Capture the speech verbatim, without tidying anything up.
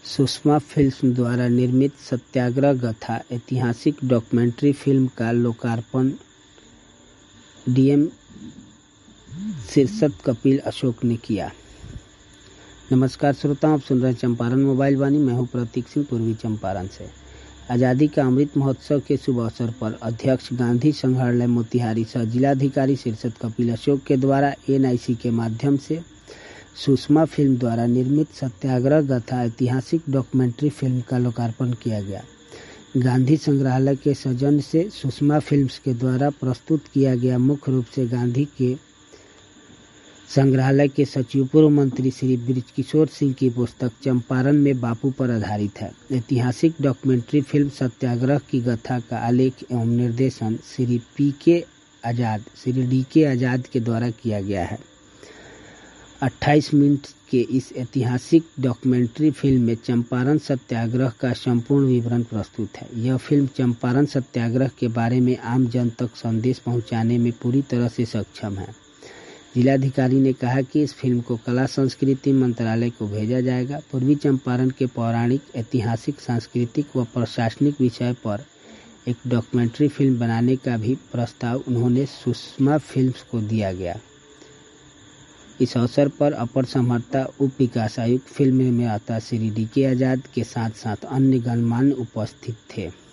Sushma films द्वारा निर्मित सत्याग्रह गाथा ऐतिहासिक डॉक्यूमेंट्री फिल्म का लोकार्पण डीएम शीर्षत कपिल अशोक ने किया। नमस्कार श्रोताओं, आप सुन रहे हैं चंपारण मोबाइल वाणी। मैं हूं प्रतीक सिंह, पूर्वी चंपारण से। आज़ादी का अमृत महोत्सव के शुभ अवसर पर अध्यक्ष गांधी संग्रहालय मोतिहारी सह जिलाधिकारी शीर्षत कपिल अशोक के द्वारा एनआईसी के माध्यम से सुषमा फिल्म द्वारा निर्मित सत्याग्रह गाथा ऐतिहासिक डॉक्यूमेंट्री फिल्म का लोकार्पण किया गया। गांधी संग्रहालय के सौजन्य से सुषमा फिल्म्स के द्वारा प्रस्तुत किया गया मुख्य रूप से गांधी के संग्रहालय के सचिव पूर्व मंत्री श्री बृजकिशोर सिंह की पुस्तक चंपारण में बापू पर आधारित है। ऐतिहासिक डॉक्यूमेंट्री फिल्म सत्याग्रह की गाथा का आलेख एवं निर्देशन श्री पी के आजाद श्री डी के आजाद के द्वारा किया गया है। अट्ठाईस मिनट के इस ऐतिहासिक डॉक्यूमेंट्री फिल्म में चंपारण सत्याग्रह का संपूर्ण विवरण प्रस्तुत है। यह फिल्म चंपारण सत्याग्रह के बारे में आम जन तक संदेश पहुंचाने में पूरी तरह से सक्षम है। जिलाधिकारी ने कहा कि इस फिल्म को कला संस्कृति मंत्रालय को भेजा जाएगा। पूर्वी चंपारण के पौराणिक, ऐतिहासिक, सांस्कृतिक व प्रशासनिक विषय पर एक डॉक्यूमेंट्री फिल्म बनाने का भी प्रस्ताव उन्होंने सुषमा फिल्म्स को दिया गया। इस अवसर पर अपर समहर्ता उप विकास आयुक्त, फिल्म निर्माता श्री डी के आजाद के साथ साथ अन्य गणमान्य उपस्थित थे।